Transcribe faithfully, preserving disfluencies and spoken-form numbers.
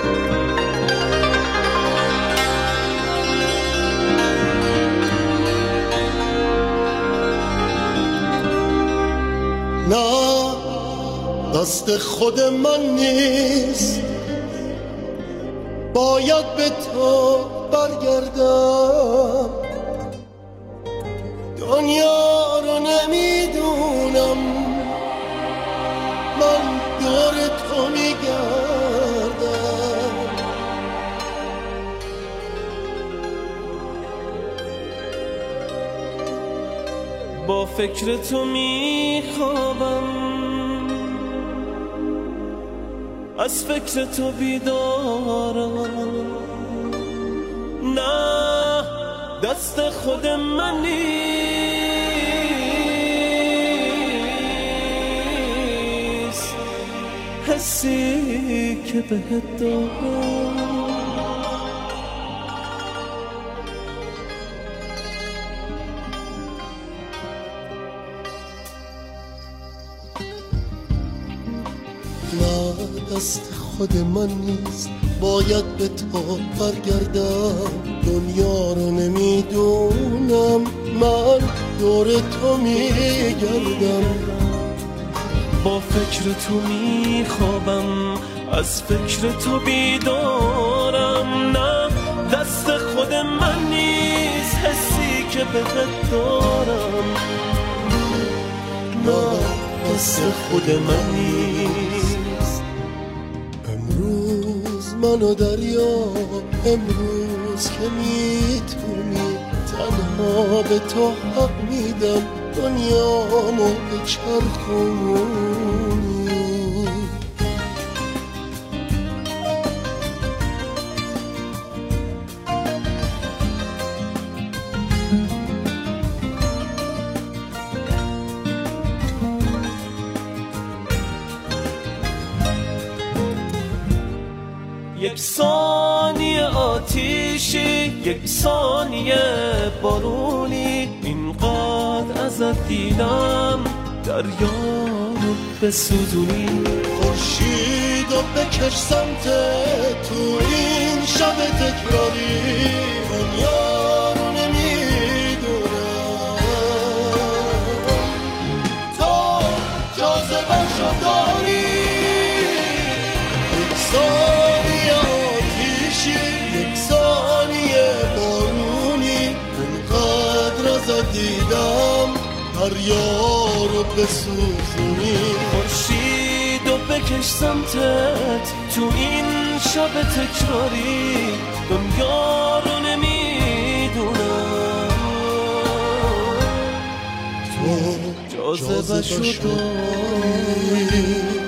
نه دست خود من نیست، باید به تو برگردم. دنیا رو نمیدونم، من دور تو میگردم. با فکر تو میخوابم، از فکر تو بیدارم. نه دست خود من نیست، حسی که بهت دارم. نه دست خود من نیست، باید به تو برگردم. دنیا رو نمیدونم، من دور تو میگردم. با فکر تو میخوابم، از فکر تو بیدارم. نه دست خود من نیست، حسی که بهت دارم. نه دست خود من نیست. امروز منو دریا، امروز که میتونی، تنها به تو حق میدم دنیامو بچرخونی. یک ثانیه آتیشی، یک ثانیه بارونی، اینقدر ازت دیدم دریا رو بسوزونی. خورشیدو بکش سمت تو این شب تکراری. دنیا رو نمیدونم، تو جاذبه‌شو داری. یک ثانیه آتیشی، یک ثانیه بارونی، اونقدر ازت دیدم دریا رو بسوزونی. خورشیدو بکش سمتت تو این شب تکراری. دنیا رو نمیدونم، تو جاذبه‌شو داری.